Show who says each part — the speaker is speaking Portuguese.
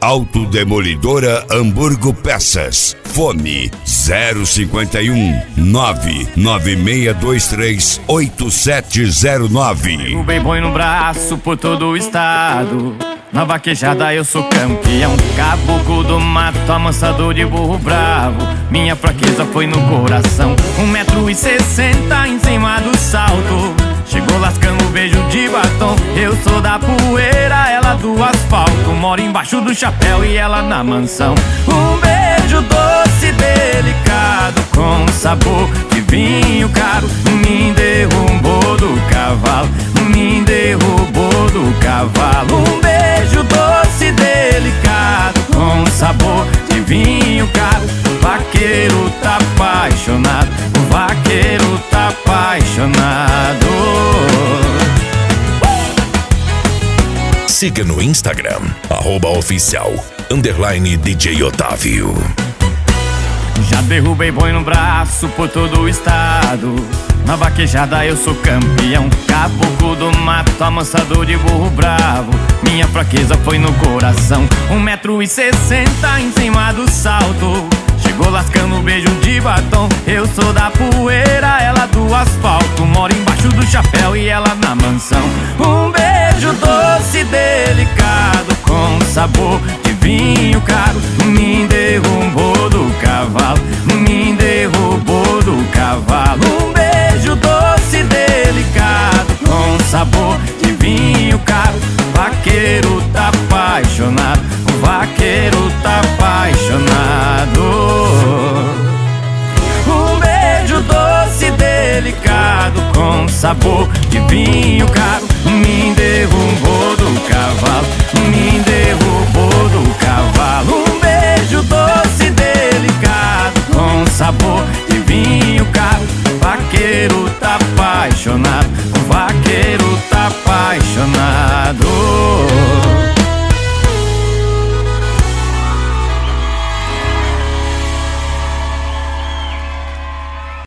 Speaker 1: Autodemolidora Hamburgo Peças. Fone 051 99623 8709.
Speaker 2: Derrubei boi no braço por todo o estado. Na vaquejada eu sou campeão. Caboclo do mato, amansador de burro bravo. Minha fraqueza foi no coração. 1,60 m em cima do salto. Chegou lascando beijo de batom. Eu sou da poeira, ela do asfalto. Moro embaixo do chapéu e ela na mansão. Um beijo doce, delicado, com sabor de vinho caro. Me derrubou do cavalo, me derrubou do cavalo. Um beijo doce, delicado, com sabor de vinho caro. O vaqueiro tá apaixonado, o vaqueiro tá apaixonado.
Speaker 3: Siga no Instagram, @oficial_DJ Otávio.
Speaker 2: Já derrubei boi no braço por todo o estado. Na vaquejada eu sou campeão. Caboclo do mato, amansador de burro bravo. Minha fraqueza foi no coração. 1,60 m em cima do salto. Chegou lascando beijo de batom. Eu sou da poeira, ela do asfalto. Moro embaixo do chapéu e ela na mansão. Um beijo doce, delicado, com sabor de vinho caro. Me derrubou do cavalo, me derrubou do cavalo. Um beijo doce, delicado, com sabor de vinho caro. O vaqueiro tá apaixonado, o vaqueiro tá apaixonado. Um beijo doce, delicado, com sabor de vinho caro. Me derrubou do cavalo, me derrubou do cavalo. Um beijo doce, delicado, com sabor de vinho caro. O vaqueiro tá apaixonado, o vaqueiro tá apaixonado.